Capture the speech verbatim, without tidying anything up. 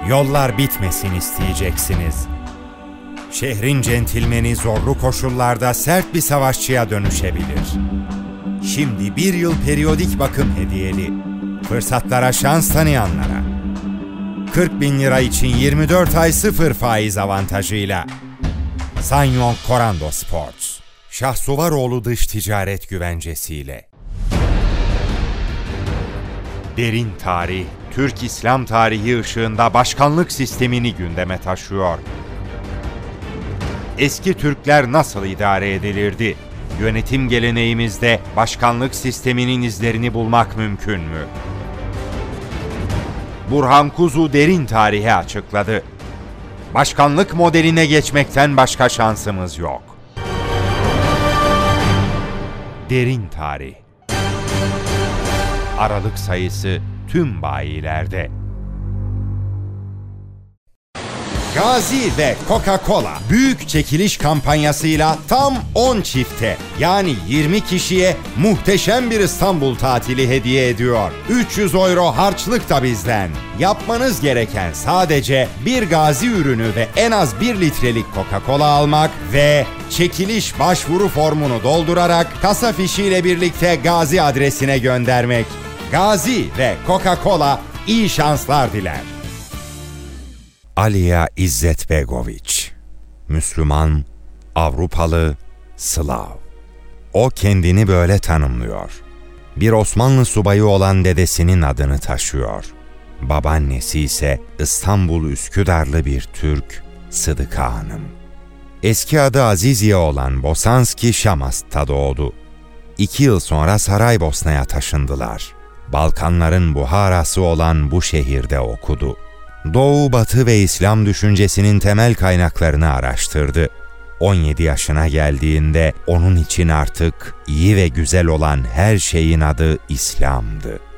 yollar bitmesin isteyeceksiniz. Şehrin centilmeni zorlu koşullarda sert bir savaşçıya dönüşebilir. Şimdi bir yıl periyodik bakım hediyeli. Fırsatlara şans tanıyanlara. kırk bin lira için yirmi dört ay sıfır faiz avantajıyla. Sanyong Korando Sports. Şahsuvaroğlu Dış Ticaret Güvencesiyle. Derin tarih, Türk İslam tarihi ışığında başkanlık sistemini gündeme taşıyor. Eski Türkler nasıl idare edilirdi? Yönetim geleneğimizde başkanlık sisteminin izlerini bulmak mümkün mü? Burhan Kuzu derin tarihi açıkladı. Başkanlık modeline geçmekten başka şansımız yok. Derin tarih. Aralık sayısı tüm bayilerde. Gazi ve Coca-Cola büyük çekiliş kampanyasıyla tam on çifte yani yirmi kişiye muhteşem bir İstanbul tatili hediye ediyor. üç yüz euro harçlık da bizden. Yapmanız gereken sadece bir Gazi ürünü ve en az bir litrelik Coca-Cola almak ve çekiliş başvuru formunu doldurarak kasa fişiyle birlikte Gazi adresine göndermek. Gazi ve Coca-Cola iyi şanslar diler. Aliya İzzetbegoviç, Müslüman, Avrupalı, Slav. O kendini böyle tanımlıyor. Bir Osmanlı subayı olan dedesinin adını taşıyor. Babaannesi ise İstanbul Üsküdarlı bir Türk, Sıdıka Hanım. Eski adı Aziziye olan Bosanski Şamast'ta doğdu. İki yıl sonra Saraybosna'ya taşındılar. Balkanların Buharası olan bu şehirde okudu. Doğu, Batı ve İslam düşüncesinin temel kaynaklarını araştırdı. on yedi yaşına geldiğinde onun için artık iyi ve güzel olan her şeyin adı İslam'dı.